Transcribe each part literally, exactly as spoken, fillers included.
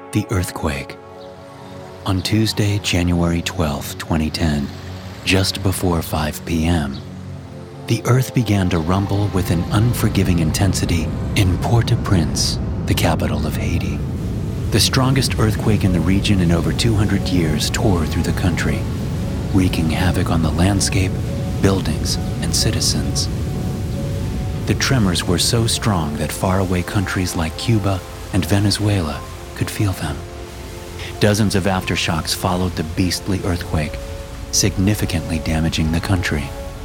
The earthquake. On Tuesday, January twelfth, twenty ten, just before five p.m., the earth began to rumble with an unforgiving intensity in Port-au-Prince, the capital of Haiti. The strongest earthquake in the region in over two hundred years tore through the country, wreaking havoc on the landscape, buildings, and citizens. The tremors were so strong that faraway countries like Cuba and Venezuela could feel them. Dozens of aftershocks followed the beastly earthquake, significantly damaging the country.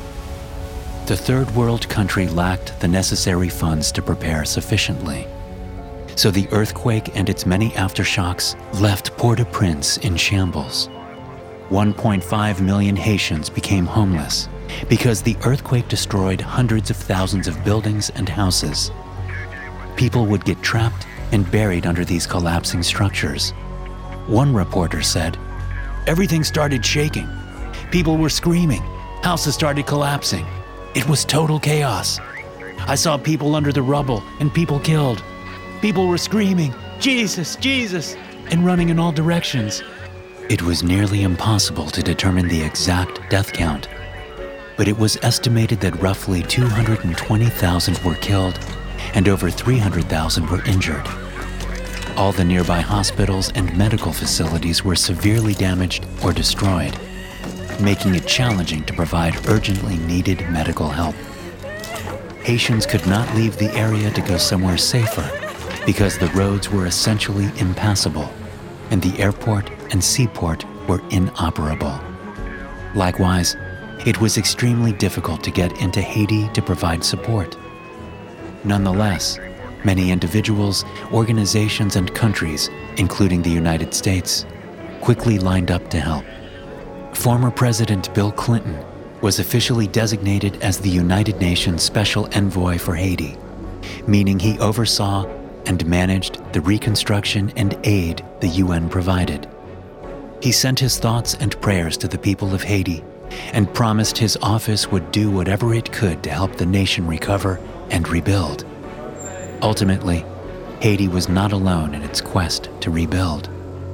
The third world country lacked the necessary funds to prepare sufficiently, so the earthquake and its many aftershocks left Port-au-Prince in shambles. one point five million Haitians became homeless because the earthquake destroyed hundreds of thousands of buildings and houses. People would get trapped and buried under these collapsing structures. One reporter said, "Everything started shaking. People were screaming. Houses started collapsing. It was total chaos. I saw people under the rubble and people killed. People were screaming, 'Jesus, Jesus,' and running in all directions." It was nearly impossible to determine the exact death count, but it was estimated that roughly two hundred twenty thousand were killed and over three hundred thousand were injured. All the nearby hospitals and medical facilities were severely damaged or destroyed, making it challenging to provide urgently needed medical help. Haitians could not leave the area to go somewhere safer because the roads were essentially impassable and the airport and seaport were inoperable. Likewise, it was extremely difficult to get into Haiti to provide support. Nonetheless, many individuals, organizations, and countries, including the United States, quickly lined up to help. Former President Bill Clinton was officially designated as the United Nations Special Envoy for Haiti, meaning he oversaw and managed the reconstruction and aid the U N provided. He sent his thoughts and prayers to the people of Haiti and promised his office would do whatever it could to help the nation recover and rebuild. Ultimately, Haiti was not alone in its quest to rebuild.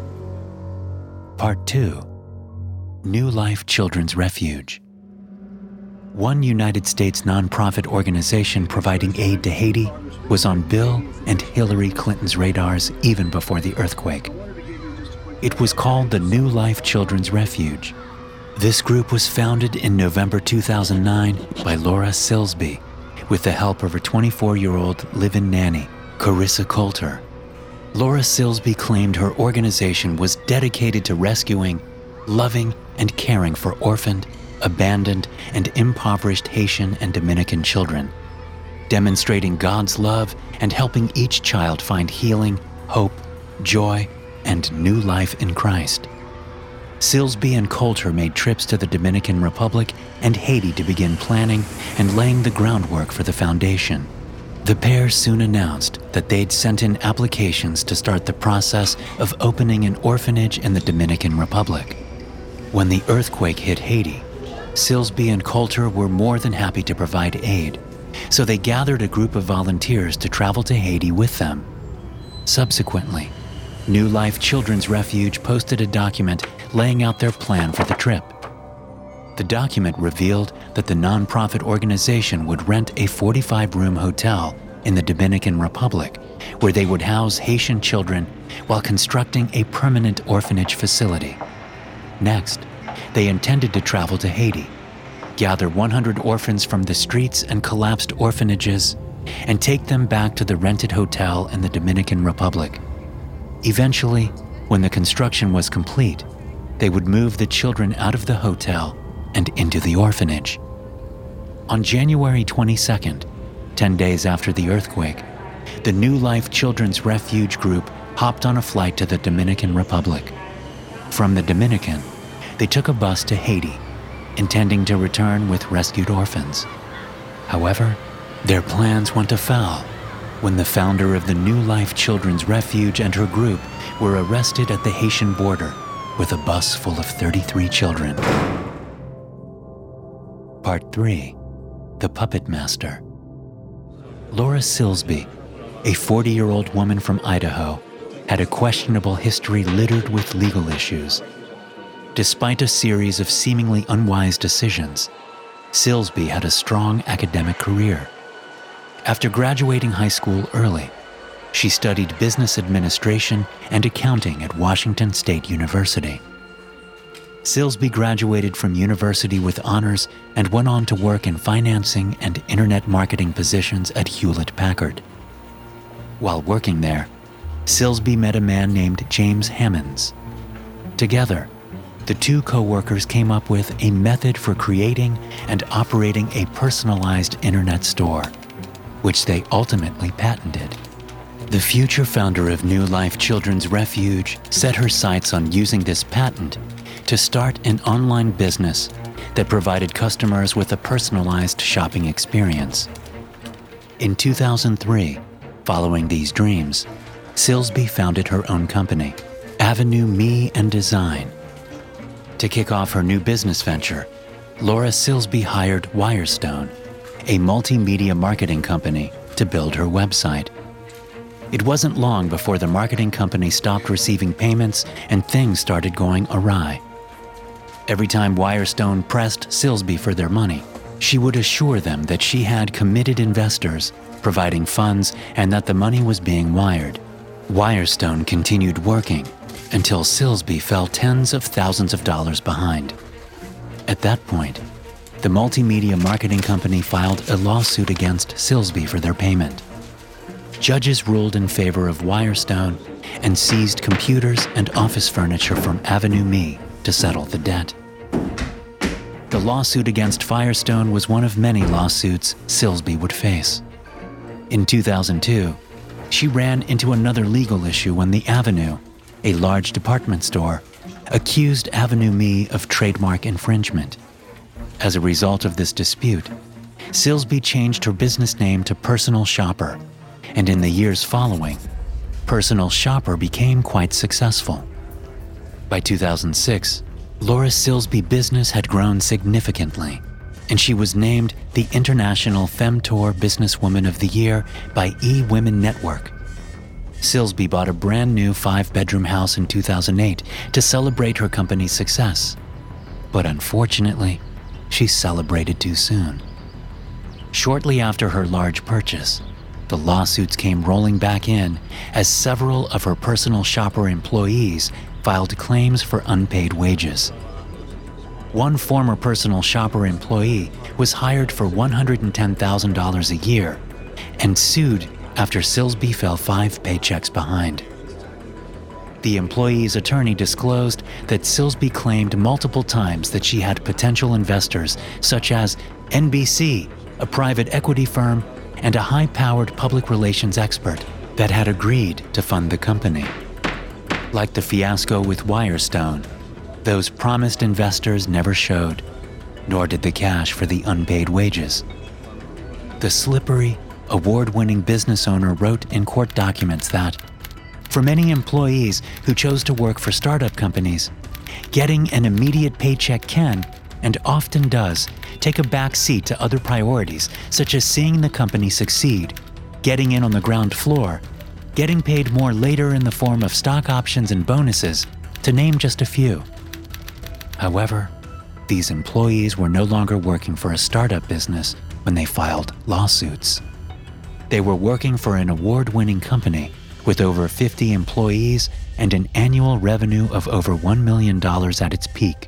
Part two. New Life Children's Refuge. One United States nonprofit organization providing aid to Haiti was on Bill and Hillary Clinton's radars even before the earthquake. It was called the New Life Children's Refuge. This group was founded in November two thousand nine by Laura Silsby with the help of her twenty-four-year-old live-in nanny, Carissa Coulter. Laura Silsby claimed her organization was dedicated to rescuing, loving, and caring for orphaned, abandoned, and impoverished Haitian and Dominican children, demonstrating God's love and helping each child find healing, hope, joy, and new life in Christ. Silsby and Coulter made trips to the Dominican Republic and Haiti to begin planning and laying the groundwork for the foundation. The pair soon announced that they'd sent in applications to start the process of opening an orphanage in the Dominican Republic. When the earthquake hit Haiti, Silsby and Coulter were more than happy to provide aid, so they gathered a group of volunteers to travel to Haiti with them. Subsequently, New Life Children's Refuge posted a document laying out their plan for the trip. The document revealed that the nonprofit organization would rent a forty-five room hotel in the Dominican Republic, where they would house Haitian children while constructing a permanent orphanage facility. Next, they intended to travel to Haiti, gather one hundred orphans from the streets and collapsed orphanages, and take them back to the rented hotel in the Dominican Republic. Eventually, when the construction was complete, they would move the children out of the hotel and into the orphanage. On January twenty-second, ten days after the earthquake, the New Life Children's Refuge group hopped on a flight to the Dominican Republic. From the Dominican, they took a bus to Haiti, intending to return with rescued orphans. However, their plans went afoul when the founder of the New Life Children's Refuge and her group were arrested at the Haitian border with a bus full of thirty-three children. Part three. The Puppet Master. Laura Silsby, a forty-year-old woman from Idaho, had a questionable history littered with legal issues. Despite a series of seemingly unwise decisions, Silsby had a strong academic career. After graduating high school early, she studied business administration and accounting at Washington State University. Silsby graduated from university with honors and went on to work in financing and internet marketing positions at Hewlett-Packard. While working there, Silsby met a man named James Hammonds. Together, the two co-workers came up with a method for creating and operating a personalized internet store, which they ultimately patented. The future founder of New Life Children's Refuge set her sights on using this patent to start an online business that provided customers with a personalized shopping experience. In two thousand three, following these dreams, Silsby founded her own company, Avenue Me and Design. To kick off her new business venture, Laura Silsby hired Wirestone, a multimedia marketing company, to build her website. It wasn't long before the marketing company stopped receiving payments and things started going awry. Every time Wirestone pressed Silsby for their money, she would assure them that she had committed investors providing funds and that the money was being wired. Wirestone continued working until Silsby fell tens of thousands of dollars behind. At that point, the multimedia marketing company filed a lawsuit against Silsby for their payment. Judges ruled in favor of Wirestone and seized computers and office furniture from Avenue Me to settle the debt. The lawsuit against Firestone was one of many lawsuits Silsby would face. In two thousand two, she ran into another legal issue when the Avenue, a large department store, accused Avenue Me of trademark infringement. As a result of this dispute, Silsby changed her business name to Personal Shopper, and in the years following, Personal Shopper became quite successful. By two thousand six, Laura Silsby business had grown significantly, and she was named the International Femtour Businesswoman of the Year by E-Women Network. Silsby bought a brand new five-bedroom house in two thousand eight to celebrate her company's success. But unfortunately, she celebrated too soon. Shortly after her large purchase, the lawsuits came rolling back in as several of her Personal Shopper employees filed claims for unpaid wages. One former Personal Shopper employee was hired for one hundred ten thousand dollars a year and sued after Silsby fell five paychecks behind. The employee's attorney disclosed that Silsby claimed multiple times that she had potential investors such as N B C, a private equity firm, and a high-powered public relations expert that had agreed to fund the company. Like the fiasco with Wirestone, those promised investors never showed, nor did the cash for the unpaid wages. The slippery, award-winning business owner wrote in court documents that, for many employees who chose to work for startup companies, getting an immediate paycheck can, and often does, take a back seat to other priorities such as seeing the company succeed, getting in on the ground floor, getting paid more later in the form of stock options and bonuses, to name just a few. However, these employees were no longer working for a startup business when they filed lawsuits. They were working for an award-winning company with over fifty employees and an annual revenue of over one million dollars at its peak.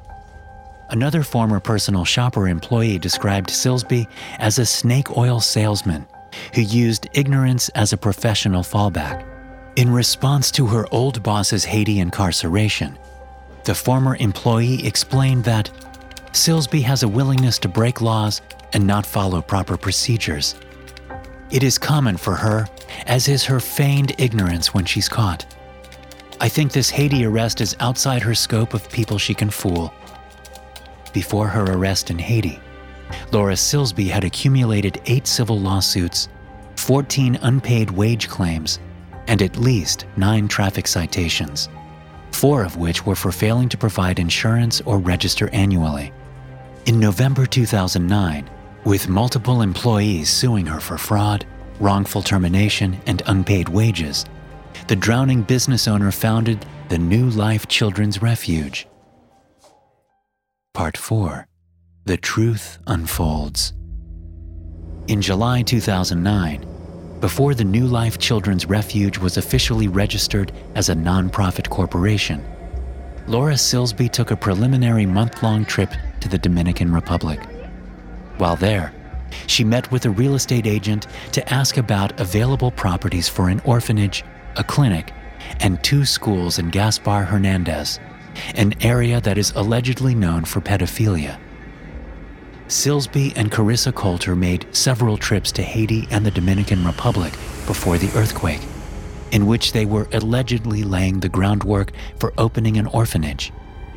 Another former Personal Shopper employee described Silsby as a snake oil salesman who used ignorance as a professional fallback. In response to her old boss's Haiti incarceration, the former employee explained that Silsby has a willingness to break laws and not follow proper procedures. It is common for her, as is her feigned ignorance when she's caught. I think this Haiti arrest is outside her scope of people she can fool. Before her arrest in Haiti, Laura Silsby had accumulated eight civil lawsuits, fourteen unpaid wage claims, and at least nine traffic citations, four of which were for failing to provide insurance or register annually. In November two thousand nine, with multiple employees suing her for fraud, wrongful termination, and unpaid wages, the drowning business owner founded the New Life Children's Refuge. Part four. The Truth Unfolds. In July two thousand nine, before the New Life Children's Refuge was officially registered as a nonprofit corporation, Laura Silsby took a preliminary month-long trip to the Dominican Republic. While there, she met with a real estate agent to ask about available properties for an orphanage, a clinic, and two schools in Gaspar Hernandez, an area that is allegedly known for pedophilia. Silsby and Carissa Coulter made several trips to Haiti and the Dominican Republic before the earthquake, in which they were allegedly laying the groundwork for opening an orphanage.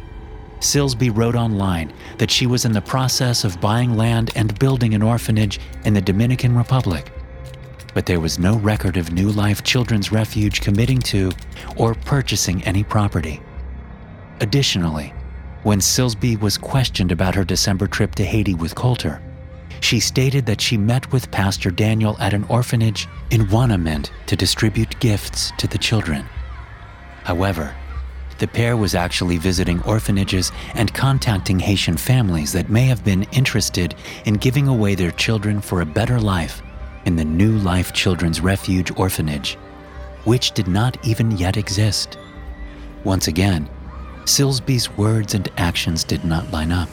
Silsby wrote online that she was in the process of buying land and building an orphanage in the Dominican Republic, but there was no record of New Life Children's Refuge committing to or purchasing any property. Additionally, when Silsby was questioned about her December trip to Haiti with Coulter, she stated that she met with Pastor Daniel at an orphanage in Ouanaminthe to distribute gifts to the children. However, the pair was actually visiting orphanages and contacting Haitian families that may have been interested in giving away their children for a better life in the New Life Children's Refuge orphanage, which did not even yet exist. Once again, Silsby's words and actions did not line up.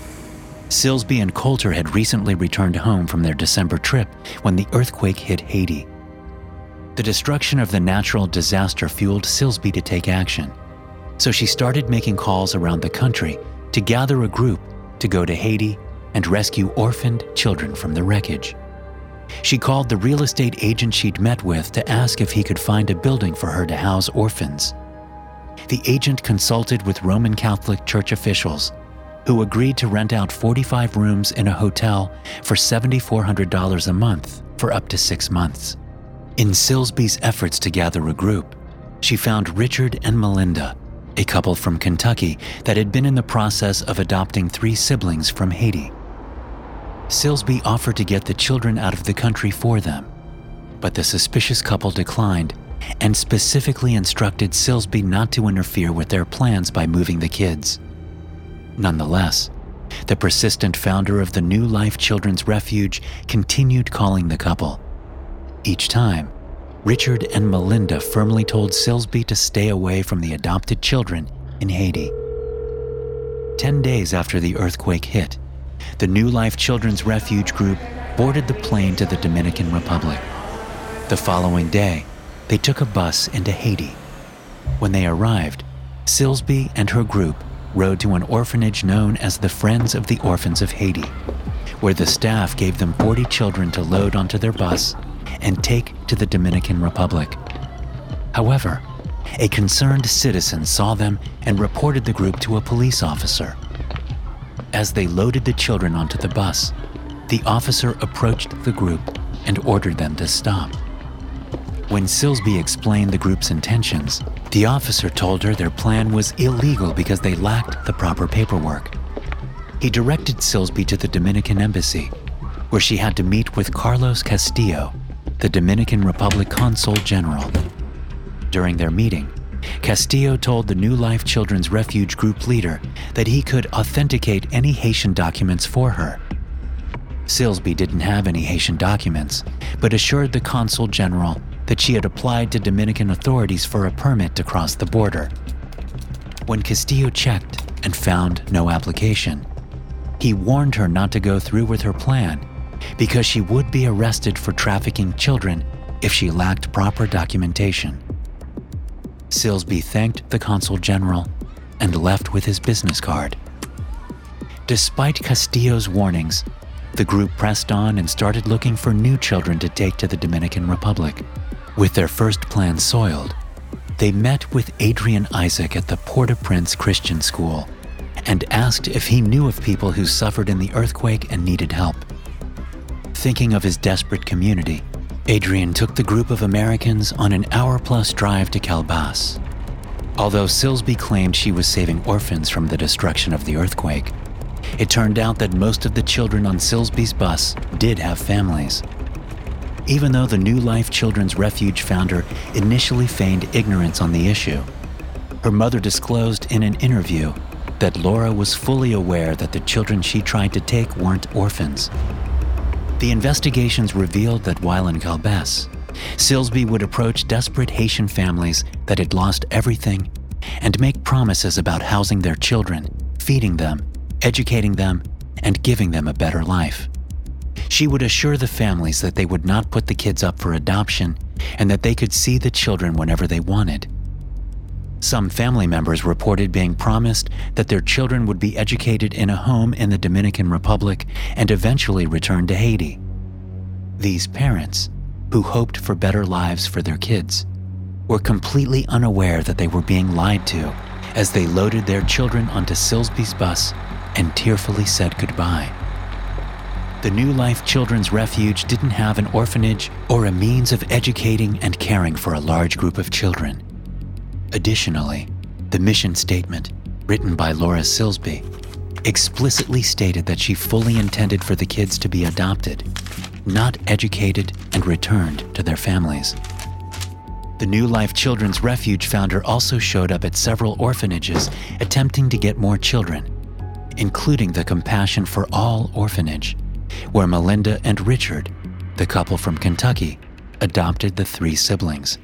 Silsby and Coulter had recently returned home from their December trip when the earthquake hit Haiti. The destruction of the natural disaster fueled Silsby to take action, so she started making calls around the country to gather a group to go to Haiti and rescue orphaned children from the wreckage. She called the real estate agent she'd met with to ask if he could find a building for her to house orphans. The agent consulted with Roman Catholic Church officials, who agreed to rent out forty-five rooms in a hotel for seven thousand four hundred dollars a month for up to six months. In Silsby's efforts to gather a group, she found Richard and Melinda, a couple from Kentucky that had been in the process of adopting three siblings from Haiti. Silsby offered to get the children out of the country for them, but the suspicious couple declined and specifically instructed Silsby not to interfere with their plans by moving the kids. Nonetheless, the persistent founder of the New Life Children's Refuge continued calling the couple. Each time, Richard and Melinda firmly told Silsby to stay away from the adopted children in Haiti. Ten days after the earthquake hit, the New Life Children's Refuge group boarded the plane to the Dominican Republic. The following day, they took a bus into Haiti. When they arrived, Silsby and her group rode to an orphanage known as the Friends of the Orphans of Haiti, where the staff gave them forty children to load onto their bus and take to the Dominican Republic. However, a concerned citizen saw them and reported the group to a police officer. As they loaded the children onto the bus, the officer approached the group and ordered them to stop. When Silsby explained the group's intentions, the officer told her their plan was illegal because they lacked the proper paperwork. He directed Silsby to the Dominican Embassy, where she had to meet with Carlos Castillo, the Dominican Republic Consul General. During their meeting, Castillo told the New Life Children's Refuge group leader that he could authenticate any Haitian documents for her. Silsby didn't have any Haitian documents, but assured the Consul General that she had applied to Dominican authorities for a permit to cross the border. When Castillo checked and found no application, he warned her not to go through with her plan because she would be arrested for trafficking children if she lacked proper documentation. Silsby thanked the Consul General and left with his business card. Despite Castillo's warnings, the group pressed on and started looking for new children to take to the Dominican Republic. With their first plan soiled, they met with Adrian Isaac at the Port-au-Prince Christian School and asked if he knew of people who suffered in the earthquake and needed help. Thinking of his desperate community, Adrian took the group of Americans on an hour-plus drive to Calbas. Although Silsby claimed she was saving orphans from the destruction of the earthquake, it turned out that most of the children on Silsby's bus did have families. even though the New Life Children's Refuge founder initially feigned ignorance on the issue. Her mother disclosed in an interview that Laura was fully aware that the children she tried to take weren't orphans. The investigations revealed that while in Calbess, Silsby would approach desperate Haitian families that had lost everything and make promises about housing their children, feeding them, educating them, and giving them a better life. She would assure the families that they would not put the kids up for adoption and that they could see the children whenever they wanted. Some family members reported being promised that their children would be educated in a home in the Dominican Republic and eventually return to Haiti. These parents, who hoped for better lives for their kids, were completely unaware that they were being lied to as they loaded their children onto Silsby's bus and tearfully said goodbye. The New Life Children's Refuge didn't have an orphanage or a means of educating and caring for a large group of children. Additionally, the mission statement, written by Laura Silsby, explicitly stated that she fully intended for the kids to be adopted, not educated and returned to their families. The New Life Children's Refuge founder also showed up at several orphanages attempting to get more children, including the Compassion for All orphanage, where Melinda and Richard, the couple from Kentucky, adopted the three siblings.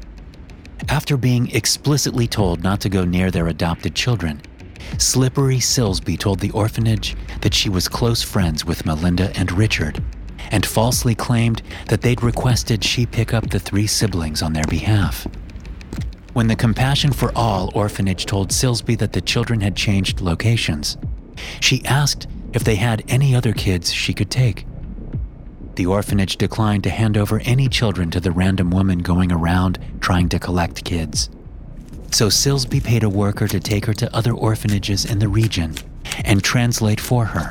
After being explicitly told not to go near their adopted children, Slippery Silsby told the orphanage that she was close friends with Melinda and Richard, and falsely claimed that they'd requested she pick up the three siblings on their behalf. When the Compassion for All orphanage told Silsby that the children had changed locations, she asked if they had any other kids she could take. The orphanage declined to hand over any children to the random woman going around trying to collect kids. So Silsby paid a worker to take her to other orphanages in the region and translate for her.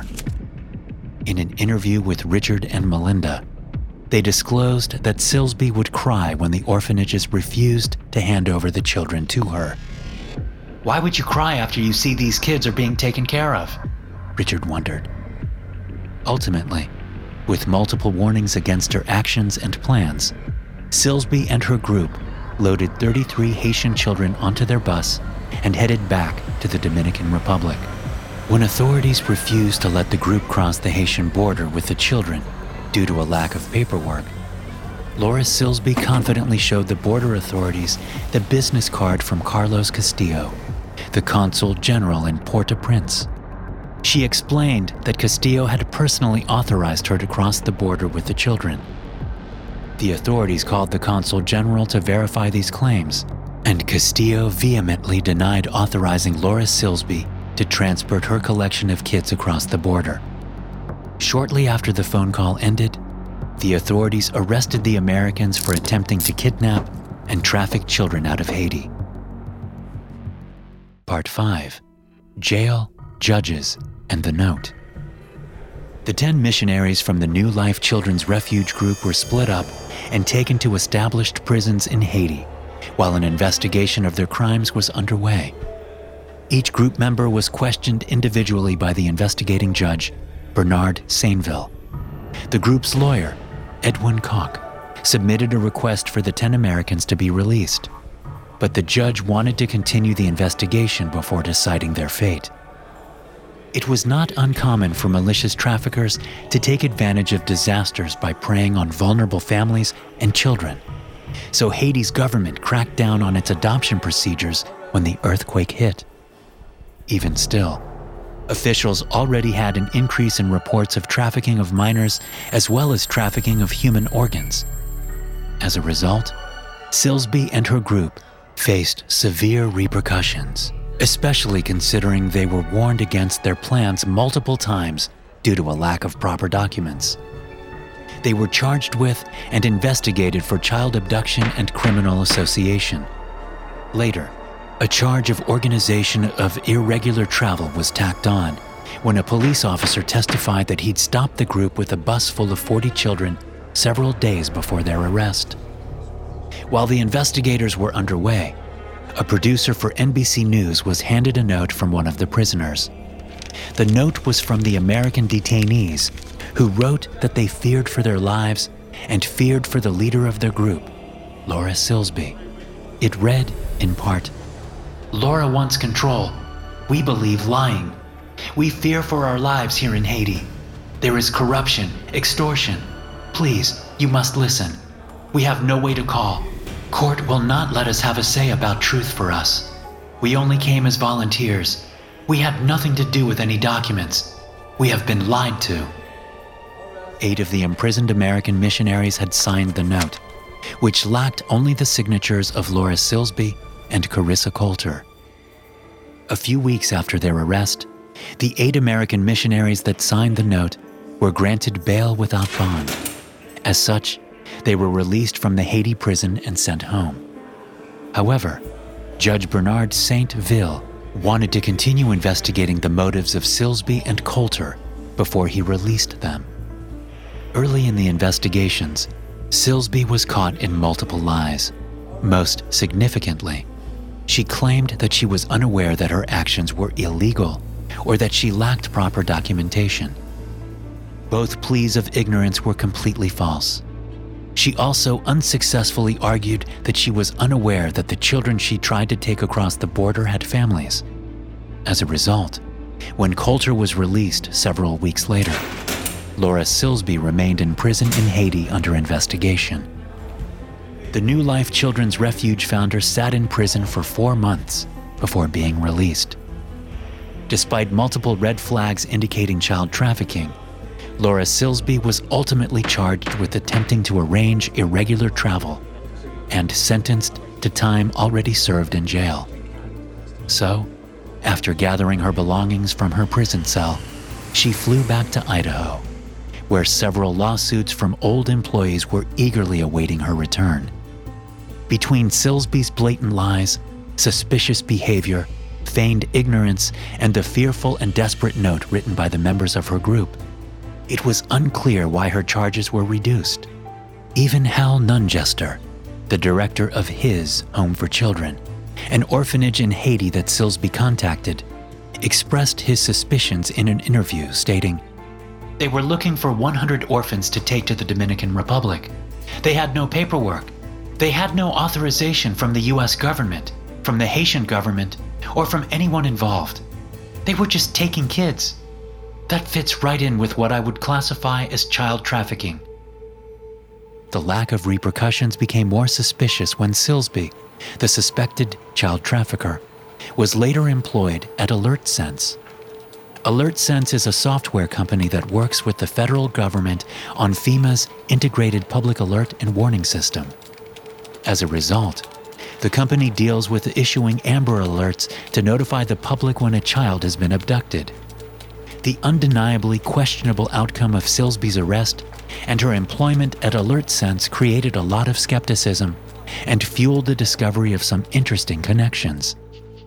In an interview with Richard and Melinda, they disclosed that Silsby would cry when the orphanages refused to hand over the children to her. "Why would you cry after you see these kids are being taken care of?" Richard wondered. Ultimately, with multiple warnings against her actions and plans, Silsby and her group loaded thirty-three Haitian children onto their bus and headed back to the Dominican Republic. When authorities refused to let the group cross the Haitian border with the children due to a lack of paperwork, Laura Silsby confidently showed the border authorities the business card from Carlos Castillo, the consul general in Port-au-Prince. She explained that Castillo had personally authorized her to cross the border with the children. The authorities called the consul general to verify these claims, and Castillo vehemently denied authorizing Laura Silsby to transport her collection of kids across the border. Shortly after the phone call ended, the authorities arrested the Americans for attempting to kidnap and traffic children out of Haiti. Part five. Jail, Judges, and the Note. The ten missionaries from the New Life Children's Refuge group were split up and taken to established prisons in Haiti, while an investigation of their crimes was underway. Each group member was questioned individually by the investigating judge, Bernard Sainville. The group's lawyer, Edwin Koch, submitted a request for the ten Americans to be released, but the judge wanted to continue the investigation before deciding their fate. It was not uncommon for malicious traffickers to take advantage of disasters by preying on vulnerable families and children. So Haiti's government cracked down on its adoption procedures when the earthquake hit. Even still, officials already had an increase in reports of trafficking of minors as well as trafficking of human organs. As a result, Silsby and her group faced severe repercussions, especially considering they were warned against their plans multiple times due to a lack of proper documents. They were charged with and investigated for child abduction and criminal association. Later, a charge of organization of irregular travel was tacked on when a police officer testified that he'd stopped the group with a bus full of forty children several days before their arrest. While the investigators were underway, a producer for N B C News was handed a note from one of the prisoners. The note was from the American detainees, who wrote that they feared for their lives and feared for the leader of their group, Laura Silsby. It read, in part, "Laura wants control. We believe lying. We fear for our lives here in Haiti. There is corruption, extortion. Please, you must listen. We have no way to call. Court will not let us have a say about truth for us. We only came as volunteers. We had nothing to do with any documents. We have been lied to." Eight of the imprisoned American missionaries had signed the note, which lacked only the signatures of Laura Silsby and Carissa Coulter. A few weeks after their arrest, the eight American missionaries that signed the note were granted bail without bond. As such, they were released from the Haiti prison and sent home. However, Judge Bernard Saint-Ville wanted to continue investigating the motives of Silsby and Coulter before he released them. Early in the investigations, Silsby was caught in multiple lies. Most significantly, she claimed that she was unaware that her actions were illegal or that she lacked proper documentation. Both pleas of ignorance were completely false. She also unsuccessfully argued that she was unaware that the children she tried to take across the border had families. As a result, when Coulter was released several weeks later, Laura Silsby remained in prison in Haiti under investigation. The New Life Children's Refuge founder sat in prison for four months before being released. Despite multiple red flags indicating child trafficking, Laura Silsby was ultimately charged with attempting to arrange irregular travel and sentenced to time already served in jail. So, after gathering her belongings from her prison cell, she flew back to Idaho, where several lawsuits from old employees were eagerly awaiting her return. Between Silsby's blatant lies, suspicious behavior, feigned ignorance, and the fearful and desperate note written by the members of her group, it was unclear why her charges were reduced. Even Hal Nungester, the director of His Home for Children, an orphanage in Haiti that Silsby contacted, expressed his suspicions in an interview, stating, "They were looking for one hundred orphans to take to the Dominican Republic. They had no paperwork. They had no authorization from the U S government, from the Haitian government, or from anyone involved. They were just taking kids. That fits right in with what I would classify as child trafficking." The lack of repercussions became more suspicious when Silsby, the suspected child trafficker, was later employed at AlertSense. AlertSense is a software company that works with the federal government on FEMA's Integrated Public Alert and Warning System. As a result, the company deals with issuing Amber Alerts to notify the public when a child has been abducted. The undeniably questionable outcome of Silsby's arrest and her employment at AlertSense created a lot of skepticism and fueled the discovery of some interesting connections.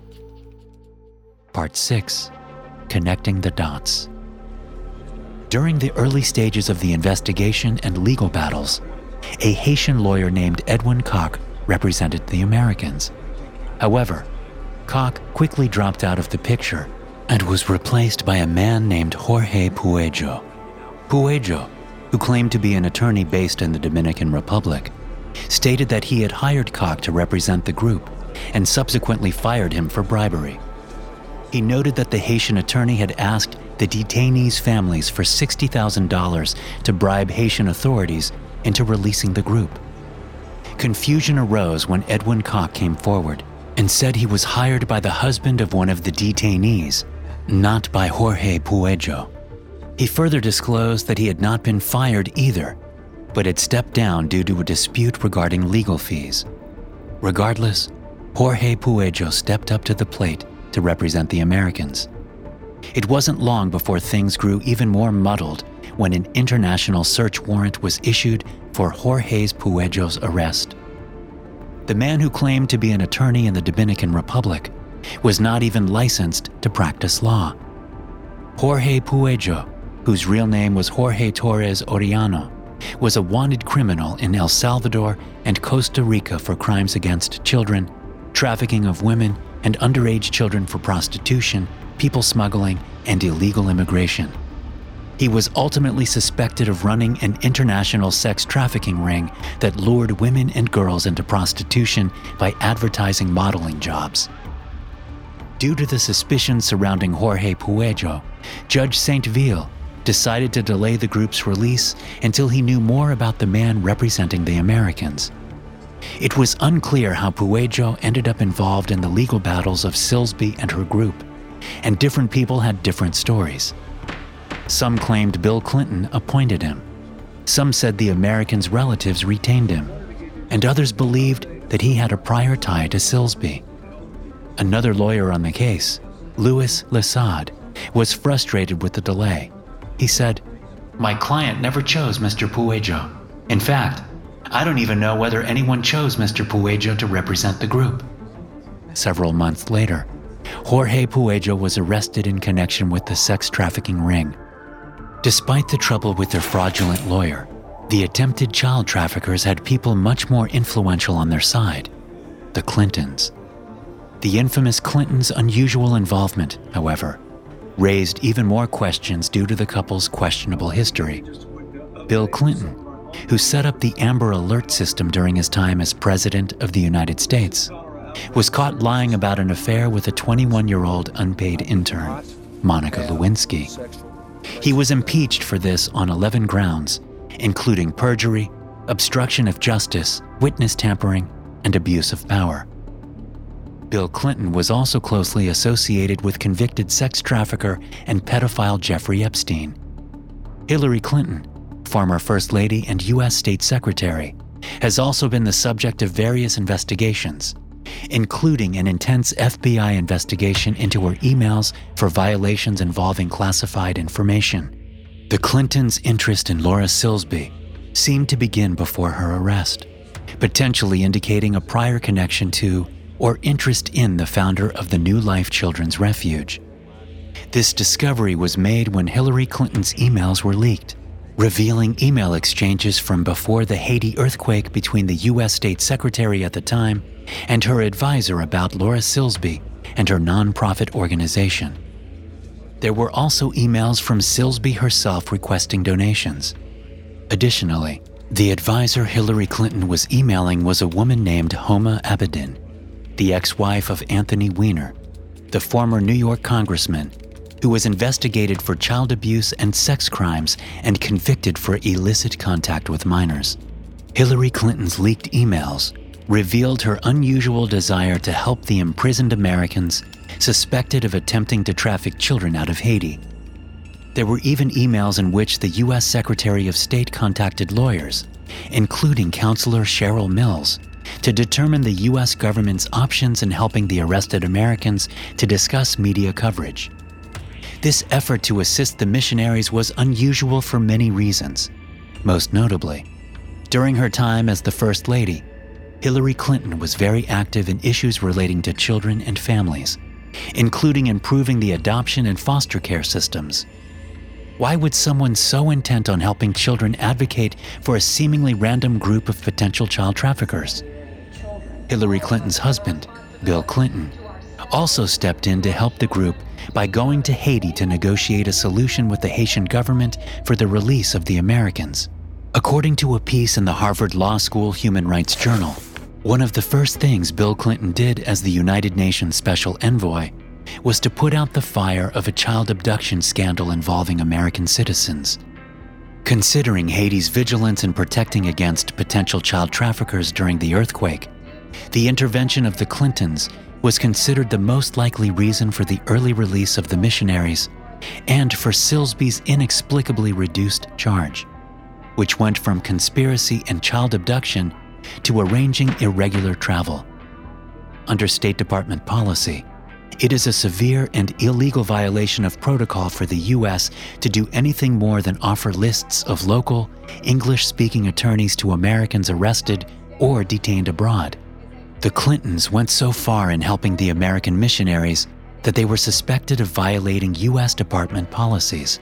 Part six. Connecting the Dots. During the early stages of the investigation and legal battles, a Haitian lawyer named Edwin Koch represented the Americans. However, Koch quickly dropped out of the picture and was replaced by a man named Jorge Puello. Puello, who claimed to be an attorney based in the Dominican Republic, stated that he had hired Koch to represent the group and subsequently fired him for bribery. He noted that the Haitian attorney had asked the detainees' families for sixty thousand dollars to bribe Haitian authorities into releasing the group. Confusion arose when Edwin Koch came forward and said he was hired by the husband of one of the detainees, not by Jorge Puello. He further disclosed that he had not been fired either, but had stepped down due to a dispute regarding legal fees. Regardless, Jorge Puello stepped up to the plate to represent the Americans. It wasn't long before things grew even more muddled when an international search warrant was issued for Jorge Puello's arrest. The man who claimed to be an attorney in the Dominican Republic was not even licensed to practice law. Jorge Puello, whose real name was Jorge Torres Oriano, was a wanted criminal in El Salvador and Costa Rica for crimes against children, trafficking of women and underage children for prostitution, people smuggling, and illegal immigration. He was ultimately suspected of running an international sex trafficking ring that lured women and girls into prostitution by advertising modeling jobs. Due to the suspicions surrounding Jorge Puello, Judge Saint-Ville decided to delay the group's release until he knew more about the man representing the Americans. It was unclear how Puello ended up involved in the legal battles of Silsby and her group, and different people had different stories. Some claimed Bill Clinton appointed him. Some said the Americans' relatives retained him, and others believed that he had a prior tie to Silsby. Another lawyer on the case, Louis Lessard, was frustrated with the delay. He said, "My client never chose Mister Puello. In fact, I don't even know whether anyone chose Mister Puello to represent the group." Several months later, Jorge Puello was arrested in connection with the sex trafficking ring. Despite the trouble with their fraudulent lawyer, the attempted child traffickers had people much more influential on their side, the Clintons. The infamous Clintons' unusual involvement, however, raised even more questions due to the couple's questionable history. Bill Clinton, who set up the Amber Alert system during his time as President of the United States, was caught lying about an affair with a twenty-one-year-old unpaid intern, Monica Lewinsky. He was impeached for this on eleven grounds, including perjury, obstruction of justice, witness tampering, and abuse of power. Bill Clinton was also closely associated with convicted sex trafficker and pedophile Jeffrey Epstein. Hillary Clinton, former First Lady and U S State Secretary, has also been the subject of various investigations, including an intense F B I investigation into her emails for violations involving classified information. The Clintons' interest in Laura Silsby seemed to begin before her arrest, potentially indicating a prior connection to or interest in the founder of the New Life Children's Refuge. This discovery was made when Hillary Clinton's emails were leaked, revealing email exchanges from before the Haiti earthquake between the U S State Secretary at the time and her advisor about Laura Silsby and her nonprofit organization. There were also emails from Silsby herself requesting donations. Additionally, the advisor Hillary Clinton was emailing was a woman named Homa Abedin, the ex-wife of Anthony Weiner, the former New York congressman who was investigated for child abuse and sex crimes and convicted for illicit contact with minors. Hillary Clinton's leaked emails revealed her unusual desire to help the imprisoned Americans suspected of attempting to traffic children out of Haiti. There were even emails in which the U S Secretary of State contacted lawyers, including counselor Cheryl Mills, to determine the U S government's options in helping the arrested Americans to discuss media coverage. This effort to assist the missionaries was unusual for many reasons. Most notably, during her time as the First Lady, Hillary Clinton was very active in issues relating to children and families, including improving the adoption and foster care systems. Why would someone so intent on helping children advocate for a seemingly random group of potential child traffickers? Hillary Clinton's husband, Bill Clinton, also stepped in to help the group by going to Haiti to negotiate a solution with the Haitian government for the release of the Americans. According to a piece in the Harvard Law School Human Rights Journal, one of the first things Bill Clinton did as the United Nations Special Envoy was to put out the fire of a child abduction scandal involving American citizens. Considering Haiti's vigilance in protecting against potential child traffickers during the earthquake, the intervention of the Clintons was considered the most likely reason for the early release of the missionaries and for Silsby's inexplicably reduced charge, which went from conspiracy and child abduction to arranging irregular travel. Under State Department policy, it is a severe and illegal violation of protocol for the U S to do anything more than offer lists of local, English-speaking attorneys to Americans arrested or detained abroad. The Clintons went so far in helping the American missionaries that they were suspected of violating U S Department policies.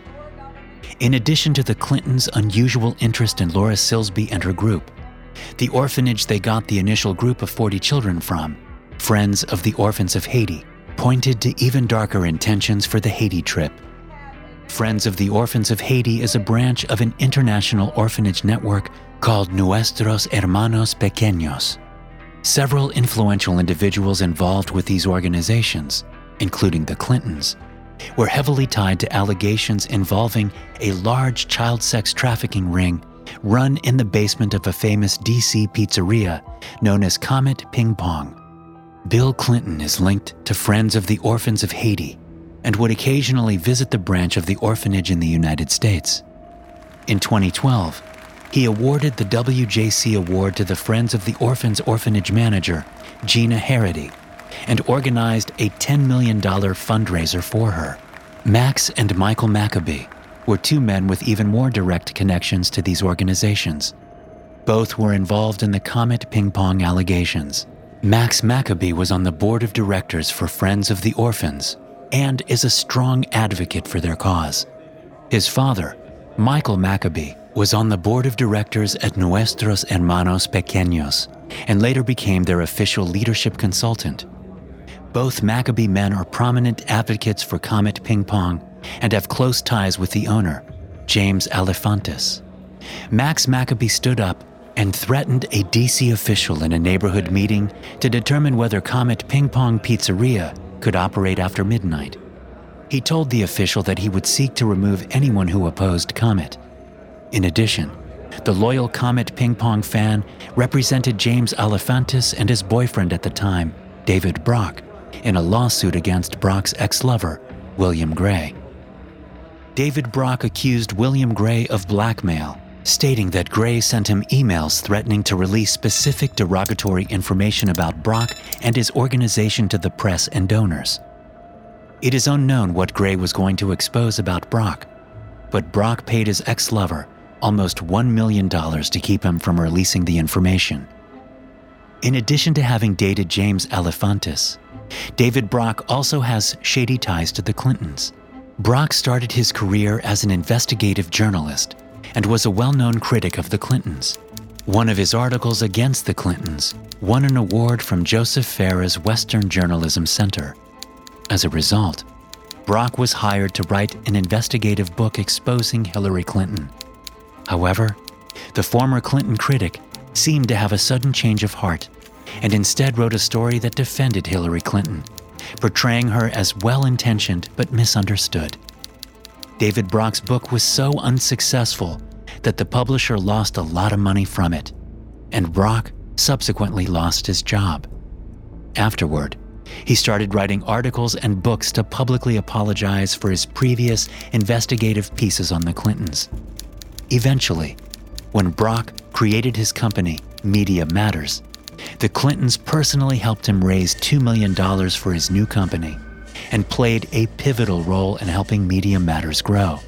In addition to the Clintons' unusual interest in Laura Silsby and her group, the orphanage they got the initial group of forty children from, Friends of the Orphans of Haiti, pointed to even darker intentions for the Haiti trip. Friends of the Orphans of Haiti is a branch of an international orphanage network called Nuestros Hermanos Pequeños. Several influential individuals involved with these organizations, including the Clintons, were heavily tied to allegations involving a large child sex trafficking ring run in the basement of a famous D C pizzeria known as Comet Ping Pong. Bill Clinton is linked to Friends of the Orphans of Haiti and would occasionally visit the branch of the orphanage in the United States. In twenty twelve, he awarded the W J C Award to the Friends of the Orphans orphanage manager, Gina Harity, and organized a ten million dollars fundraiser for her. Max and Michael Maccabee were two men with even more direct connections to these organizations. Both were involved in the Comet Ping Pong allegations. Max Maccabee was on the board of directors for Friends of the Orphans and is a strong advocate for their cause. His father, Michael Maccabee, was on the board of directors at Nuestros Hermanos Pequeños and later became their official leadership consultant. Both Maccabee men are prominent advocates for Comet Ping Pong and have close ties with the owner, James Alefantis. Max Maccabee stood up and threatened a D C official in a neighborhood meeting to determine whether Comet Ping Pong Pizzeria could operate after midnight. He told the official that he would seek to remove anyone who opposed Comet. In addition, the loyal Comet Ping Pong fan represented James Alefantis and his boyfriend at the time, David Brock, in a lawsuit against Brock's ex-lover, William Gray. David Brock accused William Gray of blackmail, stating that Gray sent him emails threatening to release specific derogatory information about Brock and his organization to the press and donors. It is unknown what Gray was going to expose about Brock, but Brock paid his ex-lover almost one million dollars to keep him from releasing the information. In addition to having dated James Alefantis, David Brock also has shady ties to the Clintons. Brock started his career as an investigative journalist and was a well-known critic of the Clintons. One of his articles against the Clintons won an award from Joseph Farah's Western Journalism Center. As a result, Brock was hired to write an investigative book exposing Hillary Clinton. However, the former Clinton critic seemed to have a sudden change of heart and instead wrote a story that defended Hillary Clinton, portraying her as well-intentioned but misunderstood. David Brock's book was so unsuccessful that the publisher lost a lot of money from it, and Brock subsequently lost his job. Afterward, he started writing articles and books to publicly apologize for his previous investigative pieces on the Clintons. Eventually, when Brock created his company, Media Matters, the Clintons personally helped him raise two million dollars for his new company and played a pivotal role in helping Media Matters grow.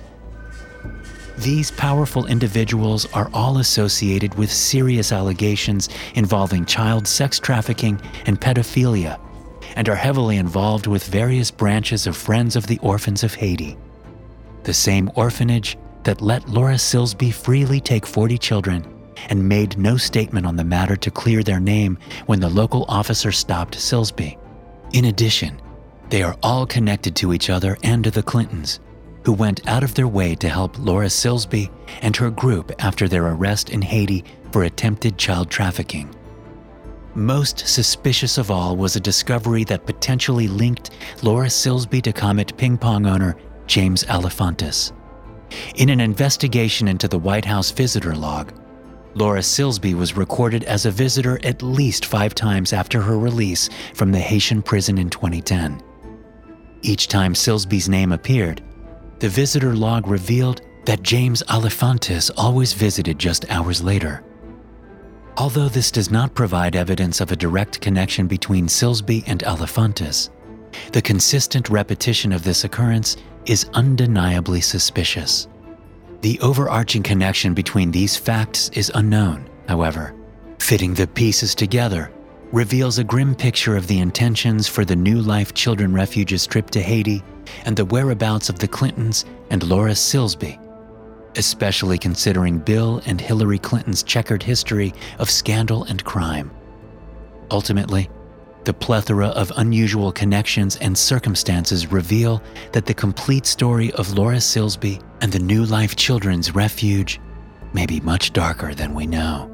These powerful individuals are all associated with serious allegations involving child sex trafficking and pedophilia, and are heavily involved with various branches of Friends of the Orphans of Haiti, the same orphanage that let Laura Silsby freely take forty children and made no statement on the matter to clear their name when the local officer stopped Silsby. In addition, they are all connected to each other and to the Clintons, who went out of their way to help Laura Silsby and her group after their arrest in Haiti for attempted child trafficking. Most suspicious of all was a discovery that potentially linked Laura Silsby to Comet Ping Pong owner James Alefantis. In an investigation into the White House visitor log, Laura Silsby was recorded as a visitor at least five times after her release from the Haitian prison in twenty ten. Each time Silsby's name appeared, the visitor log revealed that James Alefantis always visited just hours later. Although this does not provide evidence of a direct connection between Silsby and Alefantis, the consistent repetition of this occurrence is undeniably suspicious. The overarching connection between these facts is unknown, however. Fitting the pieces together reveals a grim picture of the intentions for the New Life Children Refuge's trip to Haiti and the whereabouts of the Clintons and Laura Silsby, especially considering Bill and Hillary Clinton's checkered history of scandal and crime. Ultimately, The plethora of unusual connections and circumstances reveal that the complete story of Laura Silsby and the New Life Children's Refuge may be much darker than we know.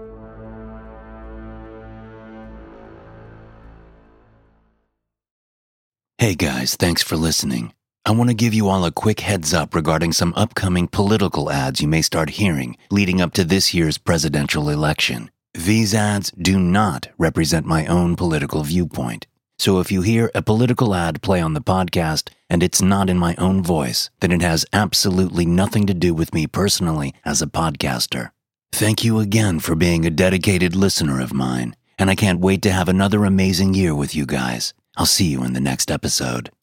Hey guys, thanks for listening. I want to give you all a quick heads up regarding some upcoming political ads you may start hearing leading up to this year's presidential election. These ads do not represent my own political viewpoint. So if you hear a political ad play on the podcast and it's not in my own voice, then it has absolutely nothing to do with me personally as a podcaster. Thank you again for being a dedicated listener of mine, and I can't wait to have another amazing year with you guys. I'll see you in the next episode.